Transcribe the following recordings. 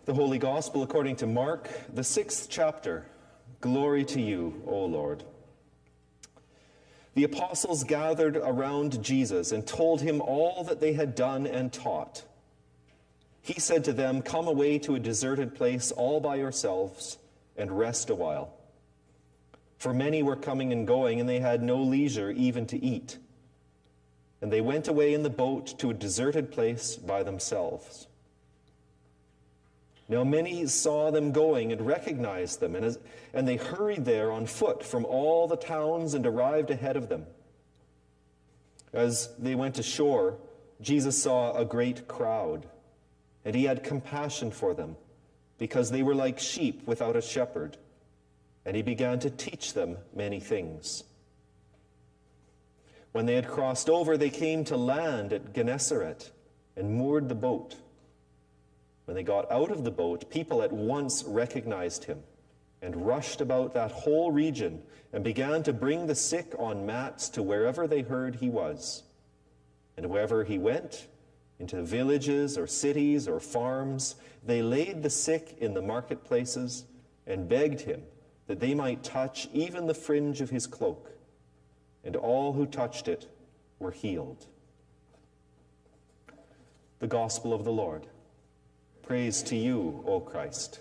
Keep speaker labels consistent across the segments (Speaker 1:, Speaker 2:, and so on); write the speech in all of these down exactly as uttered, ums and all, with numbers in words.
Speaker 1: The Holy Gospel according to Mark, the sixth chapter. Glory to you, O Lord. The apostles gathered around Jesus and told him all that they had done and taught. He said to them, "Come away to a deserted place all by yourselves and rest a while." For many were coming and going, and they had no leisure even to eat. And they went away in the boat to a deserted place by themselves. Now many saw them going and recognized them, and, as, and they hurried there on foot from all the towns and arrived ahead of them. As they went ashore, Jesus saw a great crowd, and he had compassion for them, because they were like sheep without a shepherd, and he began to teach them many things. When they had crossed over, they came to land at Gennesaret and moored the boat. When they got out of the boat, people at once recognized him and rushed about that whole region and began to bring the sick on mats to wherever they heard he was. And wherever he went, into villages or cities or farms, they laid the sick in the marketplaces and begged him that they might touch even the fringe of his cloak. And all who touched it were healed. The Gospel of the Lord. Praise to you, O Christ.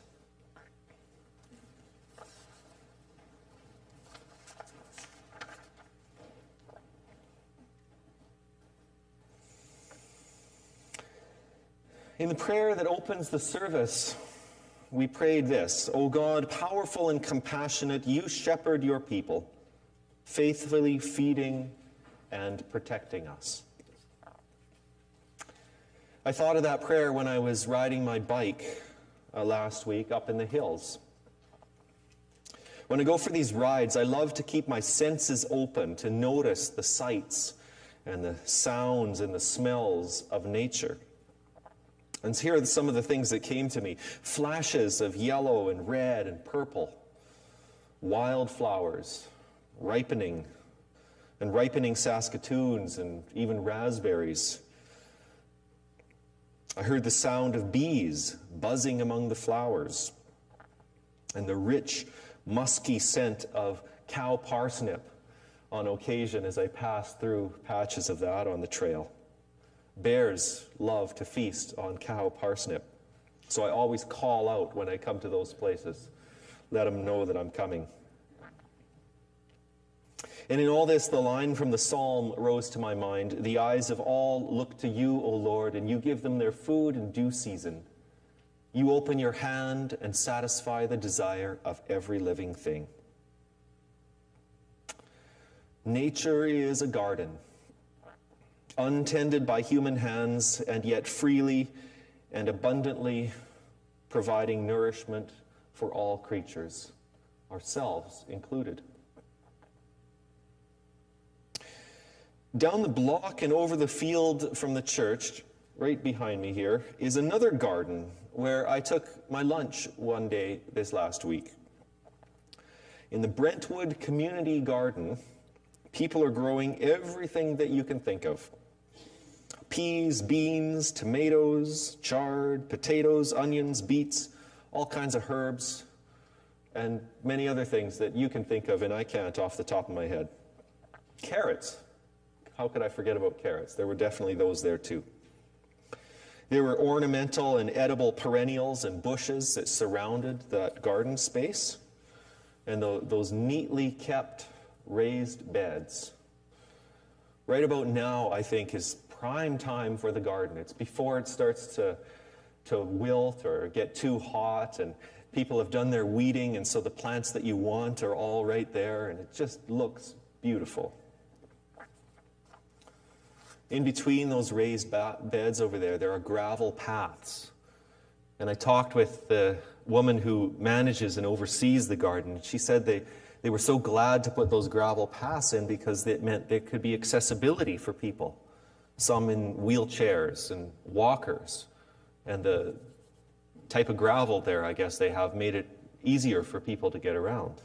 Speaker 1: In the prayer that opens the service, we prayed this: O God, powerful and compassionate, you shepherd your people, faithfully feeding and protecting us. I thought of that prayer when I was riding my bike uh, last week up in the hills. When I go for these rides, I love to keep my senses open to notice the sights and the sounds and the smells of nature. And here are some of the things that came to me. Flashes of yellow and red and purple, wildflowers, ripening, and ripening Saskatoons and even raspberries. I heard the sound of bees buzzing among the flowers and the rich, musky scent of cow parsnip on occasion as I passed through patches of that on the trail. Bears love to feast on cow parsnip, so I always call out when I come to those places, let them know that I'm coming. And in all this, the line from the psalm rose to my mind: the eyes of all look to you, O Lord, and you give them their food in due season. You open your hand and satisfy the desire of every living thing. Nature is a garden, untended by human hands, and yet freely and abundantly providing nourishment for all creatures, ourselves included. Down the block and over the field from the church, right behind me here, is another garden where I took my lunch one day this last week. In the Brentwood Community Garden, people are growing everything that you can think of. Peas, beans, tomatoes, chard, potatoes, onions, beets, all kinds of herbs, and many other things that you can think of and I can't off the top of my head. Carrots. How could I forget about carrots? There were definitely those there too. There were ornamental and edible perennials and bushes that surrounded that garden space, and the, those neatly kept raised beds. Right about now, I think, is prime time for the garden. It's before it starts to, to wilt or get too hot, and people have done their weeding, and so the plants that you want are all right there, and it just looks beautiful. In between those raised beds over there, there are gravel paths. And I talked with the woman who manages and oversees the garden. She said they, they were so glad to put those gravel paths in because it meant there could be accessibility for people. Some in wheelchairs and walkers. And the type of gravel there, I guess they have, made it easier for people to get around.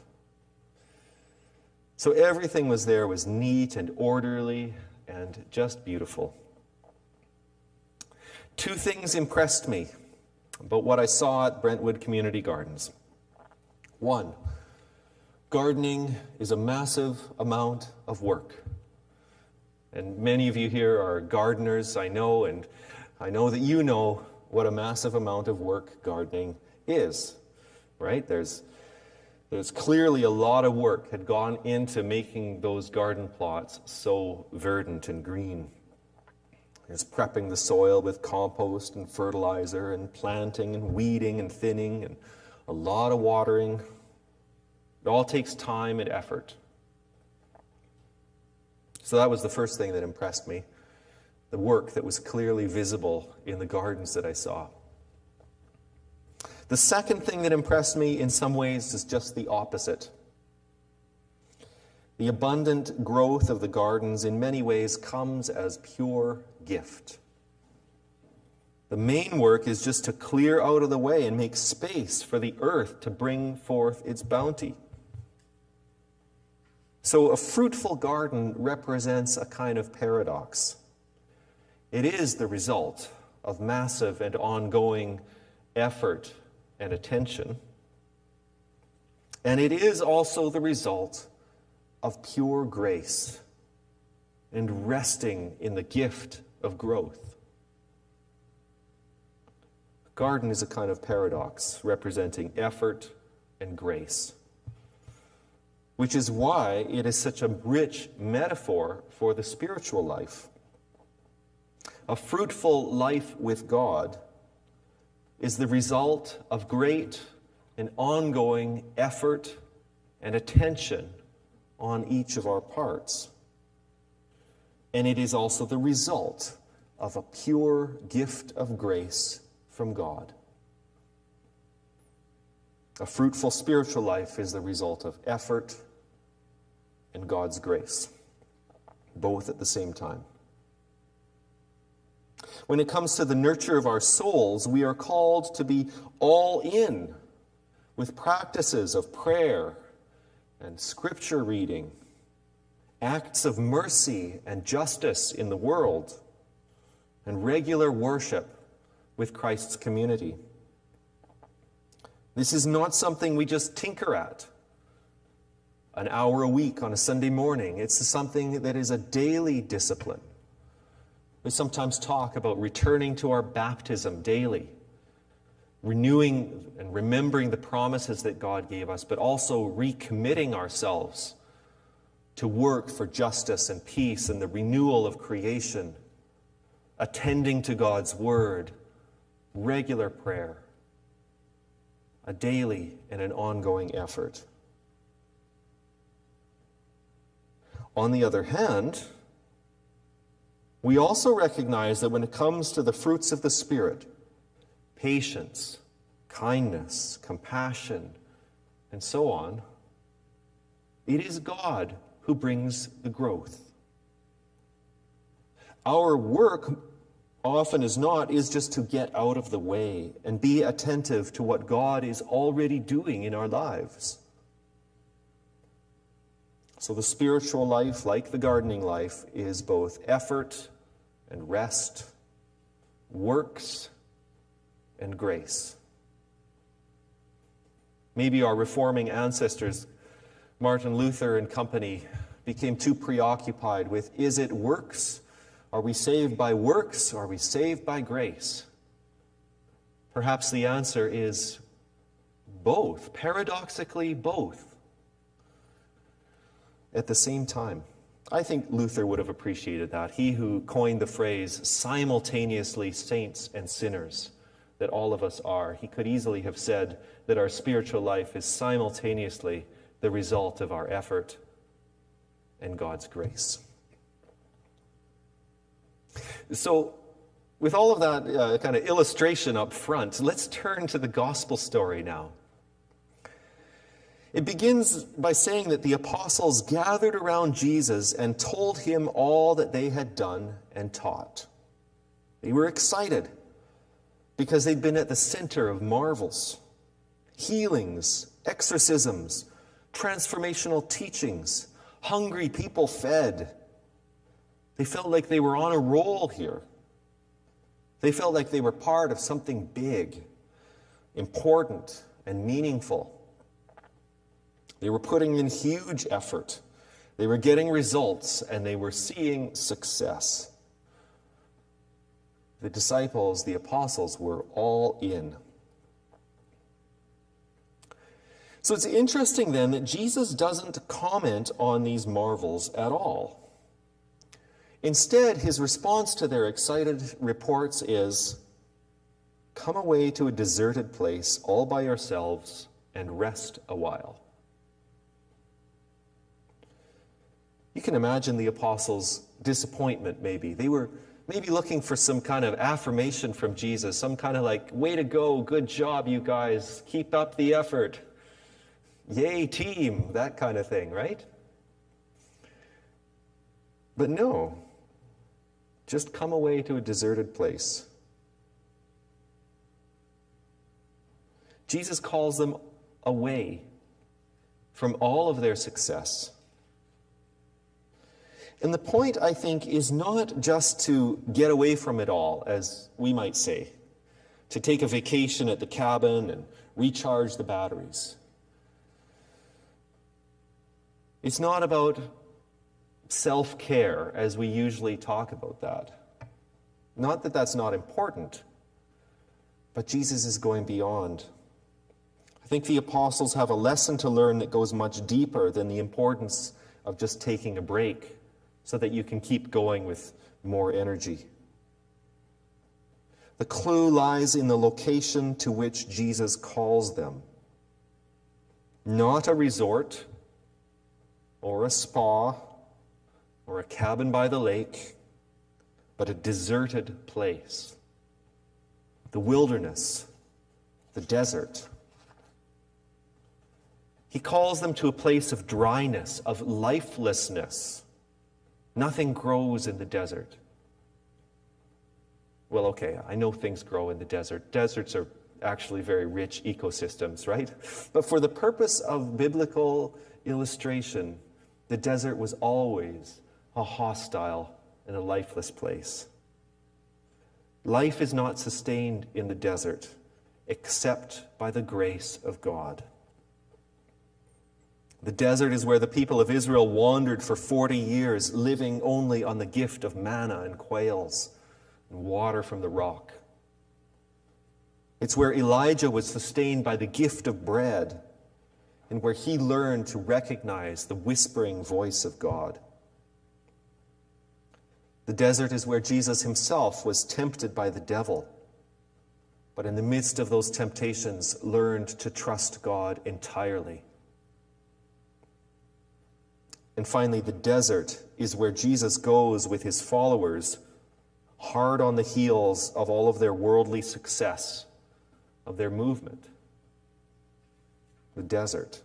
Speaker 1: So everything was there was neat and orderly and just beautiful. Two things impressed me about what I saw at Brentwood Community Gardens. One, gardening is a massive amount of work. And many of you here are gardeners, I know, and I know that you know what a massive amount of work gardening is, right? There's, there's clearly a lot of work had gone into making those garden plots so verdant and green. There's prepping the soil with compost and fertilizer and planting and weeding and thinning and a lot of watering. It all takes time and effort. So that was the first thing that impressed me, the work that was clearly visible in the gardens that I saw. The second thing that impressed me in some ways is just the opposite. The abundant growth of the gardens in many ways comes as pure gift. The main work is just to clear out of the way and make space for the earth to bring forth its bounty. So a fruitful garden represents a kind of paradox. It is the result of massive and ongoing effort and attention. And it is also the result of pure grace and resting in the gift of growth. A garden is a kind of paradox representing effort and grace, which is why it is such a rich metaphor for the spiritual life. A fruitful life with God is the result of great and ongoing effort and attention on each of our parts. And it is also the result of a pure gift of grace from God. A fruitful spiritual life is the result of effort and God's grace, both at the same time. When it comes to the nurture of our souls, we are called to be all in with practices of prayer and scripture reading, acts of mercy and justice in the world, and regular worship with Christ's community. This is not something we just tinker at an hour a week on a Sunday morning. It's something that is a daily discipline. We sometimes talk about returning to our baptism daily, renewing and remembering the promises that God gave us, but also recommitting ourselves to work for justice and peace and the renewal of creation, attending to God's word, regular prayer, a daily and an ongoing effort. On the other hand, we also recognize that when it comes to the fruits of the Spirit, patience, kindness, compassion, and so on, it is God who brings the growth. Our work, often as not, is just to get out of the way and be attentive to what God is already doing in our lives. So the spiritual life, like the gardening life, is both effort and rest, works and grace. Maybe our reforming ancestors, Martin Luther and company, became too preoccupied with, is it works? Are we saved by works? Or are we saved by grace? Perhaps the answer is both, paradoxically both. At the same time, I think Luther would have appreciated that. He who coined the phrase simultaneously saints and sinners, that all of us are. He could easily have said that our spiritual life is simultaneously the result of our effort and God's grace. So, with all of that uh, kind of illustration up front, let's turn to the gospel story now. It begins by saying that the apostles gathered around Jesus and told him all that they had done and taught. They were excited because they'd been at the center of marvels, healings, exorcisms, transformational teachings, hungry people fed. They felt like they were on a roll here. They felt like they were part of something big, important and meaningful. They were putting in huge effort. They were getting results, and they were seeing success. The disciples, the apostles, were all in. So it's interesting then that Jesus doesn't comment on these marvels at all. Instead, his response to their excited reports is, "Come away to a deserted place all by yourselves and rest a while." You can imagine the apostles' disappointment, maybe. They were maybe looking for some kind of affirmation from Jesus, some kind of like, "Way to go, good job, you guys, keep up the effort. Yay, team," that kind of thing, right? But no, just come away to a deserted place. Jesus calls them away from all of their success. And the point, I think, is not just to get away from it all, as we might say, to take a vacation at the cabin and recharge the batteries. It's not about self-care, as we usually talk about that. Not that that's not important, but Jesus is going beyond. I think the apostles have a lesson to learn that goes much deeper than the importance of just taking a break so that you can keep going with more energy. The clue lies in the location to which Jesus calls them. Not a resort, or a spa, or a cabin by the lake, but a deserted place. The wilderness, the desert. He calls them to a place of dryness, of lifelessness. Nothing grows in the desert. Well, okay, I know things grow in the desert. Deserts are actually very rich ecosystems, right? But for the purpose of biblical illustration, the desert was always a hostile and a lifeless place. Life is not sustained in the desert except by the grace of God. The desert is where the people of Israel wandered for forty years, living only on the gift of manna and quails and water from the rock. It's where Elijah was sustained by the gift of bread, and where he learned to recognize the whispering voice of God. The desert is where Jesus himself was tempted by the devil, but in the midst of those temptations learned to trust God entirely. And finally, the desert is where Jesus goes with his followers, hard on the heels of all of their worldly success, of their movement. The desert.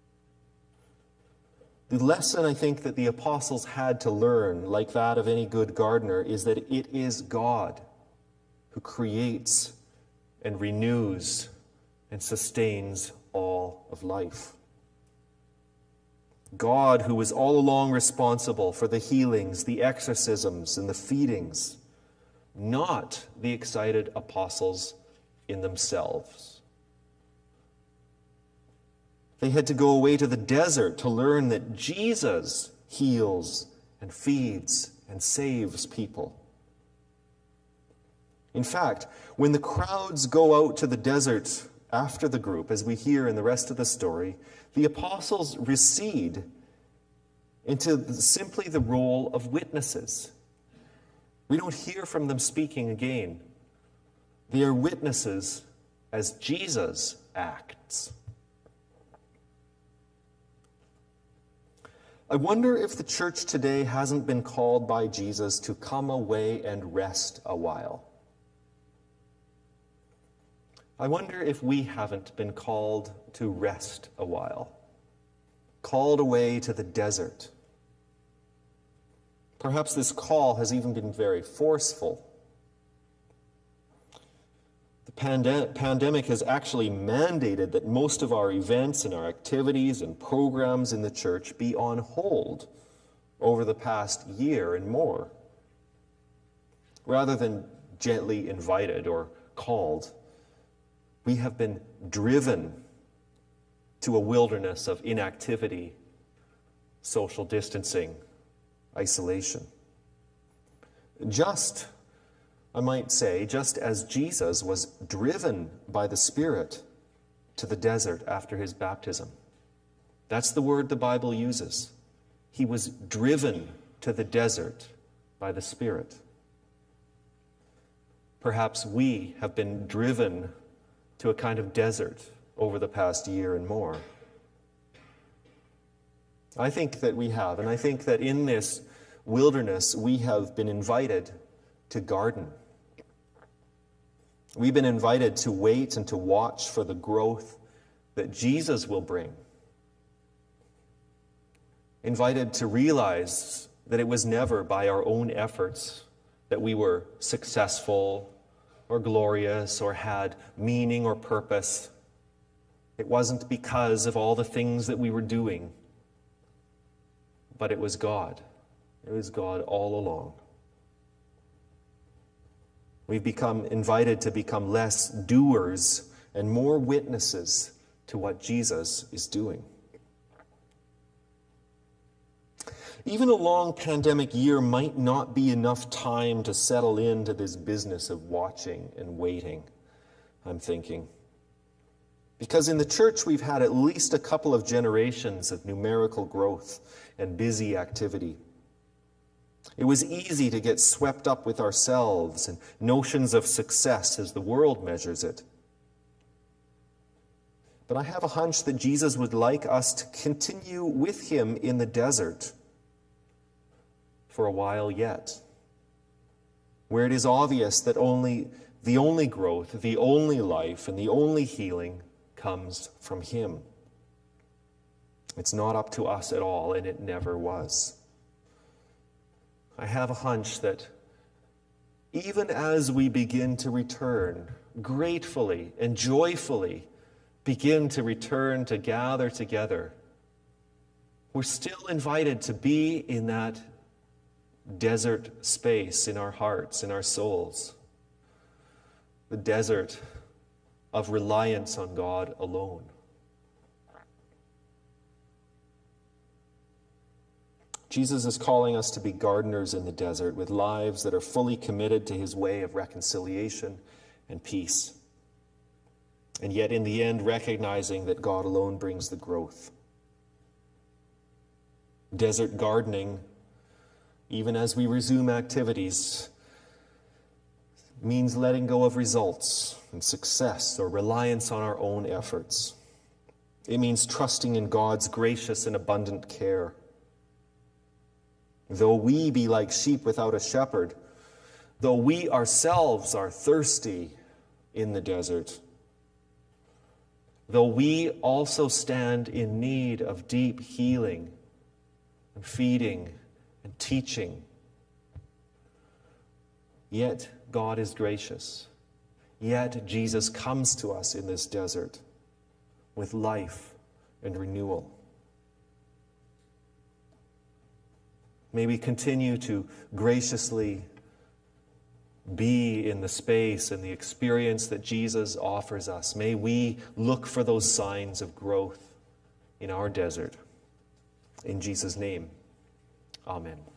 Speaker 1: The lesson I think that the apostles had to learn, like that of any good gardener, is that it is God who creates and renews and sustains all of life. God, who was all along responsible for the healings, the exorcisms, and the feedings, not the excited apostles in themselves. They had to go away to the desert to learn that Jesus heals and feeds and saves people. In fact, when the crowds go out to the desert after the group, as we hear in the rest of the story, the apostles recede into simply the role of witnesses. We don't hear from them speaking again. They are witnesses as Jesus acts. I wonder if the church today hasn't been called by Jesus to come away and rest a while. I wonder if we haven't been called to rest a while, called away to the desert. Perhaps this call has even been very forceful. The pande- pandemic has actually mandated that most of our events and our activities and programs in the church be on hold over the past year and more, rather than gently invited or called. We have been driven to a wilderness of inactivity, social distancing, isolation. Just, I might say, just as Jesus was driven by the Spirit to the desert after his baptism. That's the word the Bible uses. He was driven to the desert by the Spirit. Perhaps we have been driven to a kind of desert over the past year and more. I think that we have, and I think that in this wilderness we have been invited to garden. We've been invited to wait and to watch for the growth that Jesus will bring. Invited to realize that it was never by our own efforts that we were successful or glorious or had meaning or purpose. It wasn't because of all the things that we were doing, but it was God. It was God all along. We've become invited to become less doers and more witnesses to what Jesus is doing. Even a long pandemic year might not be enough time to settle into this business of watching and waiting, I'm thinking. Because in the church we've had at least a couple of generations of numerical growth and busy activity. It was easy to get swept up with ourselves and notions of success as the world measures it. But I have a hunch that Jesus would like us to continue with him in the desert for a while yet, where it is obvious that only the only growth, the only life, and the only healing comes from him. It's not up to us at all, and it never was. I have a hunch that even as we begin to return, gratefully and joyfully begin to return to gather together, we're still invited to be in that desert space in our hearts, in our souls. The desert of reliance on God alone. Jesus is calling us to be gardeners in the desert with lives that are fully committed to his way of reconciliation and peace. And yet in the end, recognizing that God alone brings the growth. Desert gardening, even as we resume activities, means letting go of results and success or reliance on our own efforts. It means trusting in God's gracious and abundant care. Though we be like sheep without a shepherd, though we ourselves are thirsty in the desert, though we also stand in need of deep healing and feeding and teaching, yet God is gracious. Yet Jesus comes to us in this desert with life and renewal. May we continue to graciously be in the space and the experience that Jesus offers us. May we look for those signs of growth in our desert. In Jesus' name, amen.